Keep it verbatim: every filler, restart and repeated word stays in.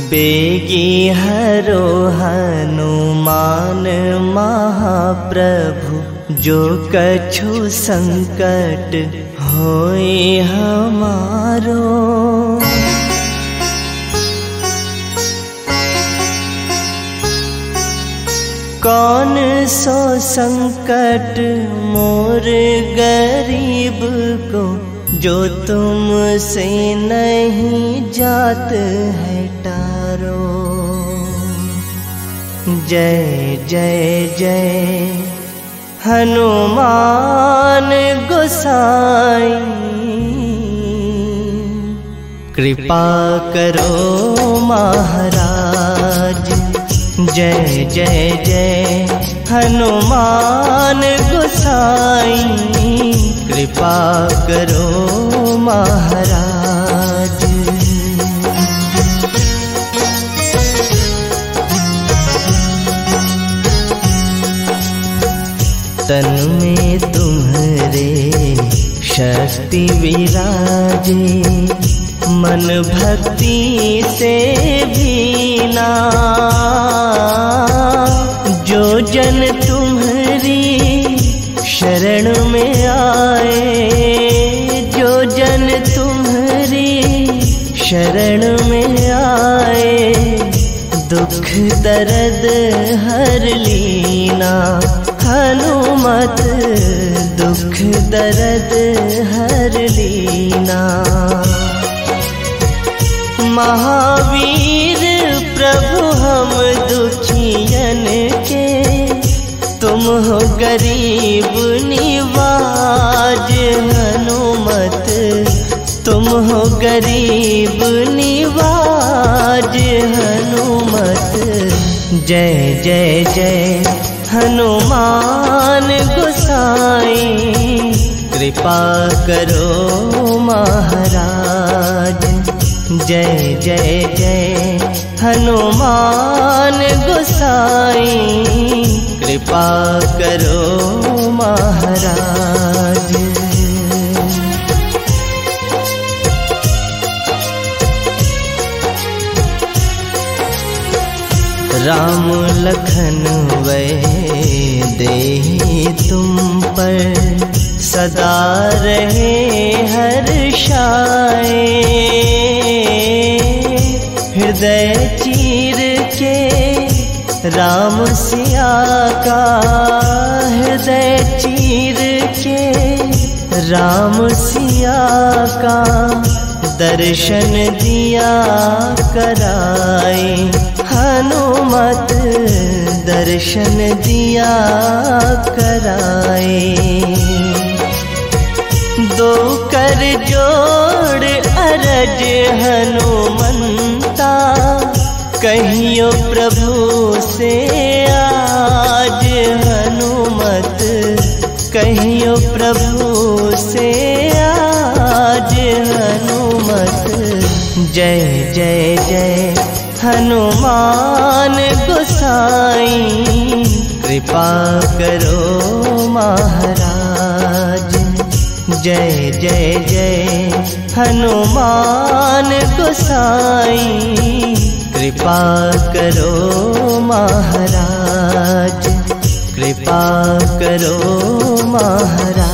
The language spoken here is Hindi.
बेगी हरो हनुमान महाप्रभु, जो कछु संकट होए हमारो। कौन सो संकट मोर गरीब को, जो तुमसे नहीं जात है टारो। जय जय जय हनुमान गोसाई, कृपा करो महाराज। जय जय जय हनुमान गोसाई, कृपा करो महाराज। तन में तुम्हारे शक्ति विराजे, मन भक्ति से भीना। जो जन तुम्हारी शरण में आए, जो जन तुम्हारी शरण में आए, दुख दर्द हर लीना। हनुमत दुख दर्द हर लीना। महावीर प्रभु हम दुखियन के, तुम हो गरीब निवाज। हनुमत तुम हो गरीब निवाज। हनुमत जय जय जय हनुमान गोसाई, कृपा करो महाराज। जय जय जय हनुमान गोसाई, कृपा करो महाराज। राम लखन वै देहि तुम पर, सदा रहे हर्षाए। हृदय चीर के राम सिया का, हृदय चीर के राम सिया का, दर्शन दिया कराए। हनुमत दर्शन दिया कराए। दो कर जोड़ अरज हनुमंता, कहियो प्रभु से आज। हनुमत कहियो प्रभु से आज। हनुमत जय जय जय हनुमान गोसाई, कृपा करो महाराज। जय जय जय हनुमान गोसाई, कृपा करो महाराज। कृपा करो महाराज।